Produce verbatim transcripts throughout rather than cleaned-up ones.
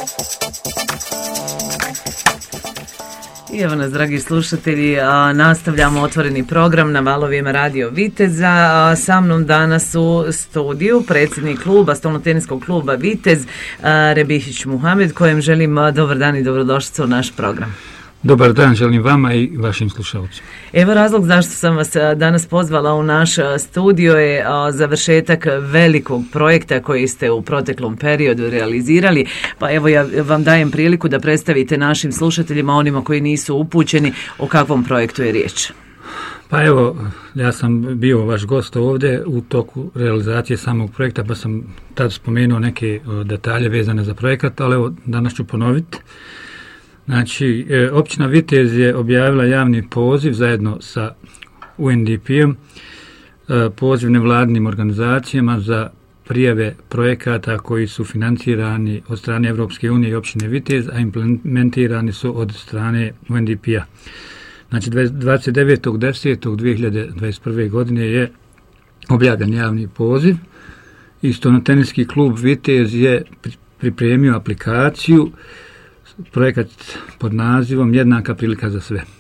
I evo nas, dragi slušatelji, nastavljamo otvoreni program na valovima Radio Viteza. Sa mnom danas u studiju predsjednik kluba, stolnoteniskog kluba Vitez, Rebihić Muhamed, kojem želim dobar dan i dobrodošlicu u naš program. Dobar dan želim vama i vašim slušalcima. Evo razlog zašto sam vas danas pozvala u naš studio je završetak velikog projekta koji ste u proteklom periodu realizirali. Pa evo ja vam dajem priliku da predstavite našim slušateljima, onima koji nisu upućeni, o kakvom projektu je riječ. Pa evo, ja sam bio vaš gost ovdje u toku realizacije samog projekta, pa sam tad spomenuo neke detalje vezane za projekat, ali evo danas ću ponoviti. Znači, općina Vitez je objavila javni poziv zajedno sa U N D P-om, poziv nevladinim organizacijama za prijave projekata koji su financirani od strane Europske unije i općine Vitez, a implementirani su od strane U N D P-a. Znači, dvadeset devetog desetog dvije hiljade dvadeset prve. godine je objavljen javni poziv i stolnoteniski klub Vitez je pripremio aplikaciju, projekat pod nazivom Jednaka prilika za sve.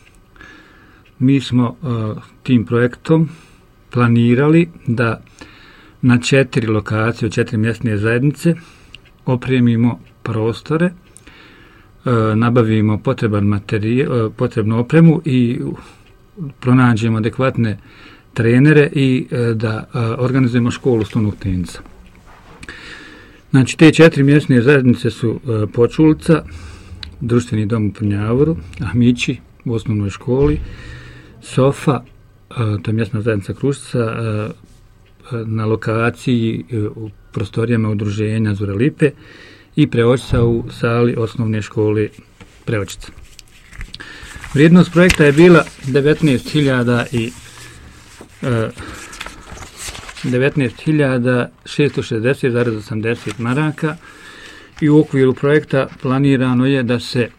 Mi smo uh, tim projektom planirali da na četiri lokacije, četiri mjesne zajednice opremimo prostore, uh, nabavimo potreban materijal, uh, potrebnu opremu i pronađemo adekvatne trenere i uh, da uh, organizujemo školu stolnog tenisa. Znači, te četiri mjesne zajednice su uh, Počulca, Društveni dom u Prnjavoru, Ahmići u osnovnoj školi, Sofa, to je mjesna zajednica Kruščica, na lokaciji u prostorijama udruženja Zuralipe i Preočica u sali osnovne škole Preočica. Vrijednost projekta je bila devetnaest hiljada šesto šezdeset zarez osamdeset maraka. I u okviru projekta planirano je da se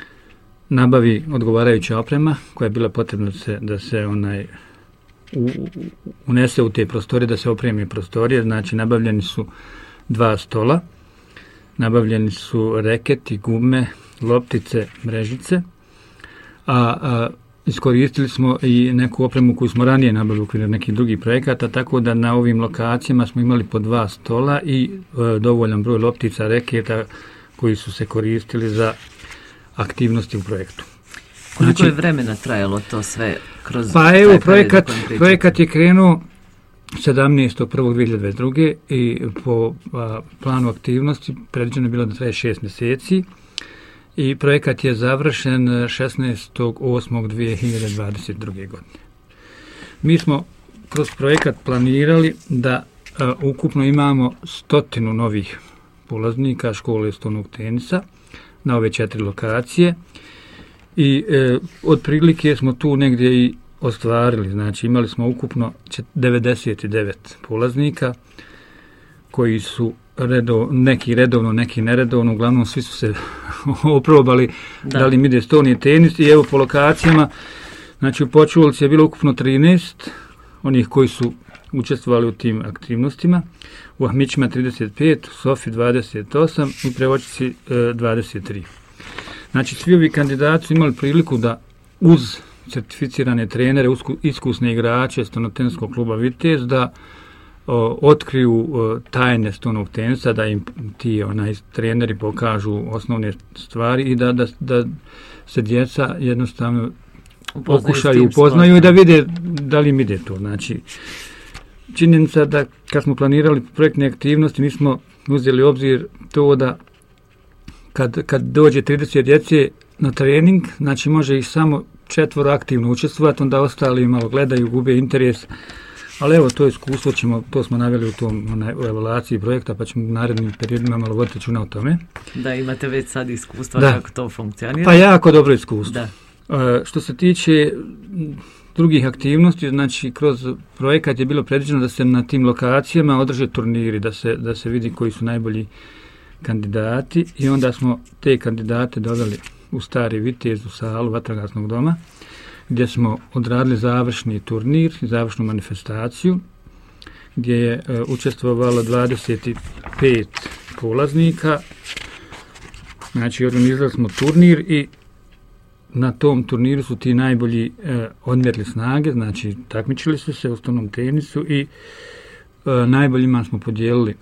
nabavi odgovarajuća oprema koja je bila potrebna da se, da se onaj u, unese u te prostorije, da se opremi prostorije. Znači, nabavljeni su dva stola, nabavljeni su reketi, gume, loptice, mrežice, a, a iskoristili smo i neku opremu koju smo ranije nabavili u okviru nekih drugih projekata, tako da na ovim lokacijama smo imali po dva stola i e, dovoljan broj loptica, reketa koji su se koristili za aktivnosti u projektu. Koliko znači, je vremena trajalo to sve kroz... Pa evo, projekat, projekat je krenuo sedamnaestog prvog dvije hiljade dvadeset druge. i po a, planu aktivnosti predviđeno je bilo da traje šest mjeseci. I projekat je završen šesnaestog osmog dvije hiljade dvadeset druge. godine. Mi smo kroz projekat planirali da a, ukupno imamo stotinu novih polaznika škole stolnog tenisa na ove četiri lokacije i e, otprilike smo tu negdje i ostvarili. Znači, imali smo ukupno devedeset devet polaznika koji su Redov, neki redovno, neki neredovno, uglavnom svi su se oprobali da. da li im ide stolni tenis i evo po lokacijama, znači u Počulci je bilo ukupno trinaest onih koji su učestvovali u tim aktivnostima, u Ahmićima trideset pet, u Sofi dvadeset osam i u Preočici e, dvadeset tri. Znači, svi ovi kandidati su imali priliku da uz certificirane trenere, iskusne igrače stolnotenskog kluba Vitez, da O, otkriju o, tajne stolnog tenisa, da im ti onaj treneri pokažu osnovne stvari i da, da, da se djeca jednostavno upoznaju pokušaju, upoznaju i da vide da li im ide to. Znači, činjenica da kad smo planirali projektne aktivnosti, mi smo uzeli obzir to da kad, kad dođe trideset djece na trening, znači može ih samo četvoro aktivno učestvovati, onda ostali malo gledaju, gube interes. Ali evo, to iskustvo ćemo, to smo naveli u tom onaj, u evaluaciji projekta, pa ćemo u narednim periodima malo voditi računa o tome. Da, imate već sad iskustva da. kako to funkcionira. Pa jako dobro iskustvo. Da. E, što se tiče drugih aktivnosti, znači kroz projekat je bilo predviđeno da se na tim lokacijama održe turniri, da se, da se vidi koji su najbolji kandidati i onda smo te kandidate doveli u Stari Vitez, u salu vatrogasnog doma, gdje smo odradili završni turnir, završnu manifestaciju, gdje je e, učestvovalo dvadeset pet polaznika Znači, organizirali smo turnir i na tom turniru su ti najbolji e, odmjerili snage, znači takmičili su se u stolnom tenisu i e, najboljima smo podijelili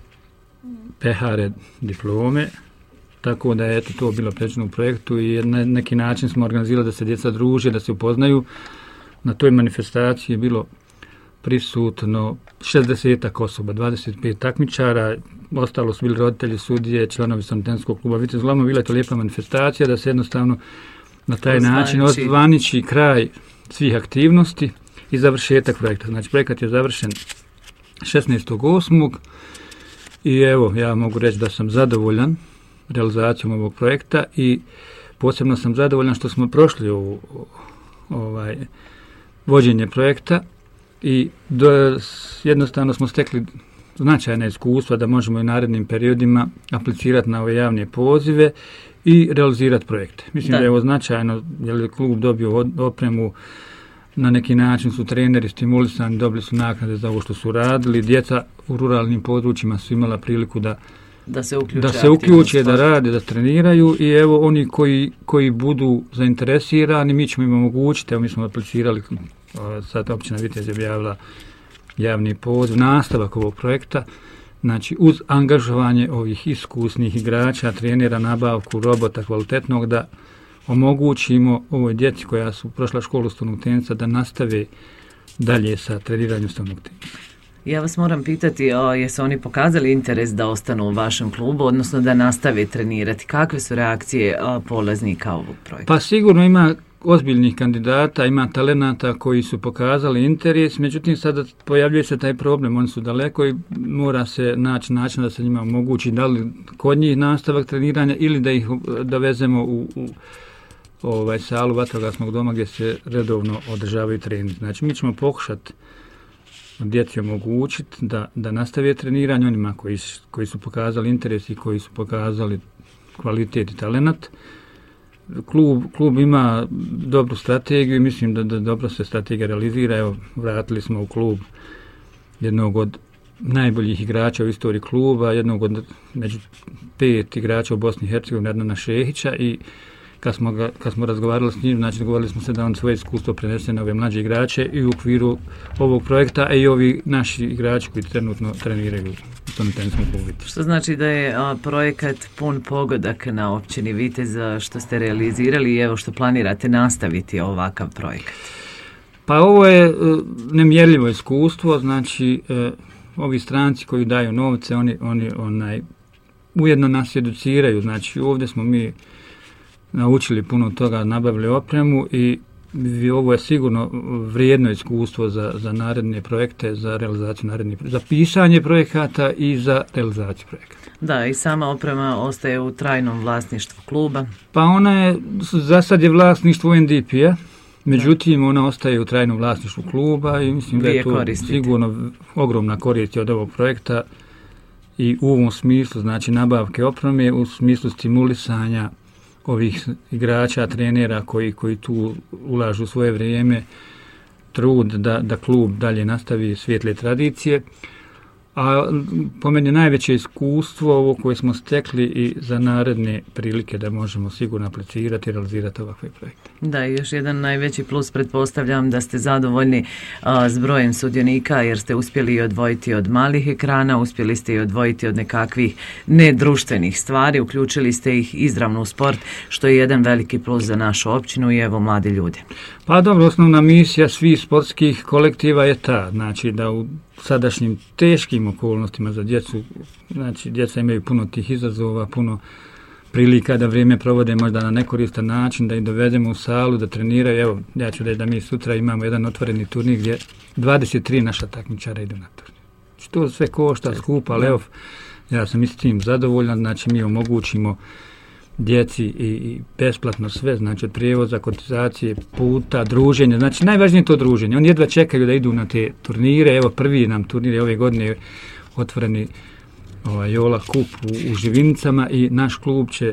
pehare, diplome, tako da je eto, to bilo predviđeno u projektu i na neki način smo organizirali da se djeca druže, da se upoznaju. Na toj manifestaciji je bilo prisutno šezdeset osoba, dvadeset pet takmičara, ostalo su bili roditelji, sudije, članovi Stolnotenskog kluba Vitez. Uglavnom bila je to lijepa manifestacija da se jednostavno na taj Ozvaniči. način ozvaniči kraj svih aktivnosti i završetak projekta. Znači projekat je završen šesnaestog osmog i evo ja mogu reći da sam zadovoljan realizacijom ovog projekta i posebno sam zadovoljan što smo prošli u ovaj, vođenje projekta i do, jednostavno smo stekli značajna iskustva da možemo i u narednim periodima aplicirati na ove javne pozive i realizirati projekte. Mislim da, da je ovo značajno, jer je klub dobio opremu, na neki način su treneri stimulisani, dobili su naknade za ovo što su radili, djeca u ruralnim područjima su imala priliku da da se uključe, da, se uključe da rade, da treniraju i evo oni koji, koji budu zainteresirani, mi ćemo im omogućiti, evo mi smo aplicirali, sad općina Vitez je objavila javni poziv, nastavak ovog projekta, znači uz angažovanje ovih iskusnih igrača, trenera, nabavku robota kvalitetnog, da omogućimo ovoj djeci koja su prošla školu stolnog tenisa da nastave dalje sa treniranjem stolnog tenisa. Ja vas moram pitati, o, jesu oni pokazali interes da ostanu u vašem klubu, odnosno da nastave trenirati? Kakve su reakcije o, polaznika ovog projekta? Pa sigurno ima ozbiljnih kandidata, ima talenata koji su pokazali interes, međutim sada pojavljuje se taj problem, oni su daleko i mora se naći način da se njima omogući da li kod njih nastavak treniranja ili da ih dovezemo u, u ovaj salu vatrogasnog doma gdje se redovno održavaju trening. Znači mi ćemo pokušati djeci omogućiti da, da nastave treniranje onima koji, koji su pokazali interes i koji su pokazali kvalitet i talenat. Klub, klub ima dobru strategiju i mislim da, da dobro se strategija realizira. Evo, vratili smo u klub jednog od najboljih igrača u istoriji kluba, jednog od među pet igrača u Bosni i Hercegovini, Adnana Šehića, i kad smo, ga, kad smo razgovarali s njim, znači dogovorili smo se da on svoje iskustvo prenese na ove mlađe igrače i u okviru ovog projekta, a i ovi naši igrači koji trenutno treniraju u Stolnotenskom klubu. Što znači da je a, projekat pun pogodak na općini Vitez što ste realizirali i evo što planirate nastaviti ovakav projekat? Pa ovo je uh, nemjerljivo iskustvo, znači uh, ovi stranci koji daju novce, oni, oni onaj, ujedno nas educiraju, znači ovdje smo mi naučili puno toga, nabavili opremu i ovo je sigurno vrijedno iskustvo za, za naredne projekte, za realizaciju narednih, za pisanje projekata i za realizaciju projekata. Da, i sama oprema ostaje u trajnom vlasništvu kluba. Pa ona je, za sad je vlasništvo U N D P-a, međutim ona ostaje u trajnom vlasništvu kluba i mislim da je to koristite. Sigurno ogromna korist od ovog projekta i u ovom smislu, znači nabavke opreme, u smislu stimulisanja ovih igrača, trenera koji, koji tu ulažu svoje vrijeme, trud da, da klub dalje nastavi svijetle tradicije. A po meni najveće iskustvo ovo koje smo stekli i za naredne prilike da možemo sigurno aplicirati i realizirati ovakve projekte. Da, i još jedan najveći plus, pretpostavljam da ste zadovoljni a, s brojem sudionika jer ste uspjeli i odvojiti od malih ekrana, uspjeli ste i odvojiti od nekakvih nedruštvenih stvari, uključili ste ih izravno u sport, što je jedan veliki plus za našu općinu i evo mladi ljudi. Pa dobro, osnovna misija svih sportskih kolektiva je ta, znači da u sadašnjim teškim okolnostima za djecu, znači djeca imaju puno tih izazova, puno prilika da vrijeme provode možda na nekoristan način, da ih dovedemo u salu, da treniraju. Evo, ja ću reći da mi sutra imamo jedan otvoreni turnir gdje dvadeset tri naša takmičara idu na turnir. Što sve košta, skupa, ali evo, ja sam i s tim zadovoljan, znači mi omogućimo djeci i, i besplatno sve, znači od prijevoza, kotizacije, puta, druženja, znači najvažnije je to druženje. Oni jedva čekaju da idu na te turnire, evo prvi nam turnir ove godine otvoreni ovaj, Jola Kup u, u Živinicama i naš klub će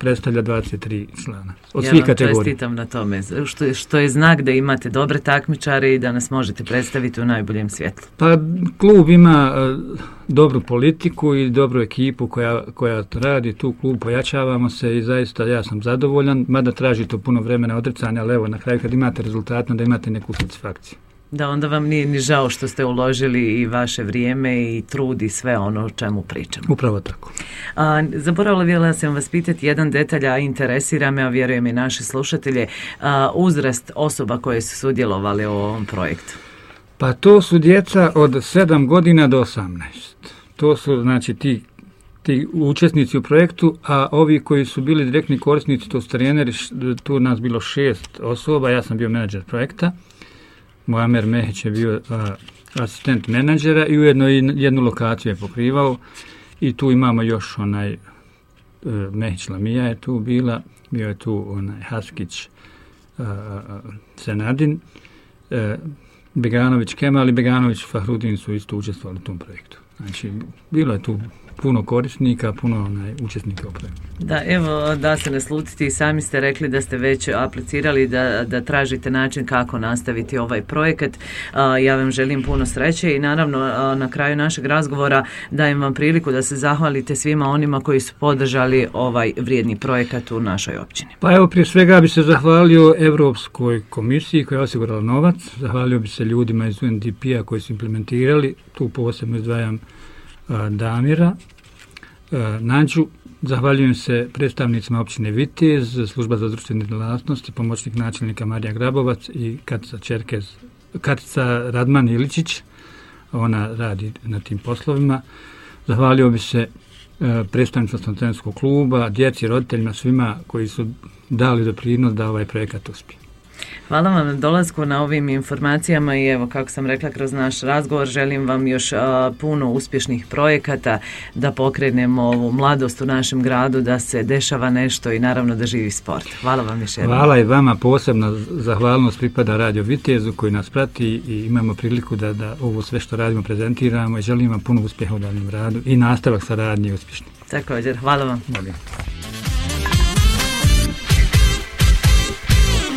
predstavlja dvadeset tri člana od ja svih kategorija. Ja vam čestitam na tome, što, što je znak da imate dobre takmičare i da nas možete predstaviti u najboljem svjetlu. Pa klub ima uh, dobru politiku i dobru ekipu koja, koja radi tu klub, pojačavamo se i zaista ja sam zadovoljan, mada traži to puno vremena odricanja, ali evo na kraju kad imate rezultat, da imate neku satisfakciju. Da, onda vam nije ni žao što ste uložili i vaše vrijeme i trud i sve ono o čemu pričamo. Upravo tako. A, zaboravila sam vas pitati jedan detalj, a interesira me, a vjerujem i naše slušatelje, a, uzrast osoba koje su sudjelovali u ovom projektu. Pa to su djeca od sedam godina do osamnaest. To su znači ti, ti učesnici u projektu, a ovi koji su bili direktni korisnici, to su treneri, tu nas bilo šest osoba, ja sam bio menadžer projekta. Muamer Mehić je bio a, asistent menadžera i ujedno i jednu lokaciju je pokrivao i tu imamo još onaj e, Mehić Lamija je tu bila, bio je tu onaj Haskić a, a, Senadin, e, Beganović Kemal i Beganović Fahrudin su isto učestvovali u tom projektu. Znači, bilo je tu puno korisnika, puno onaj, učesnika u projektu. Da, evo, da se naslutiti, i sami ste rekli da ste već aplicirali, da, da tražite način kako nastaviti ovaj projekat. Ja vam želim puno sreće i naravno na kraju našeg razgovora dajem vam priliku da se zahvalite svima onima koji su podržali ovaj vrijedni projekat u našoj općini. Pa evo, prije svega bi se zahvalio Europskoj komisiji koja je osigurala novac, zahvalio bi se ljudima iz U N D P-a koji su implementirali, tu posebno izdvajam Damira, Nađu, zahvaljujem se predstavnicima općine Vitez, služba za društvene djelatnosti, pomoćnik načelnika Marija Grabovac i Katica Čerkez, Katica Radman Iličić, ona radi na tim poslovima. Zahvalio bi se predstavnicima studenskog kluba, djeci, roditeljima, svima koji su dali doprinos da ovaj projekat uspije. Hvala vam na dolasku, na ovim informacijama i evo, kako sam rekla, kroz naš razgovor želim vam još a, puno uspješnih projekata, da pokrenemo ovu mladost u našem gradu, da se dešava nešto i naravno da živi sport. Hvala vam još jednom. Hvala i vama, posebna zahvalnost pripada Radio Vitezu koji nas prati i imamo priliku da, da ovo sve što radimo prezentiramo i želim vam puno uspjeha u daljem radu i nastavak saradnje uspješni. Također, hvala vam. Hvala.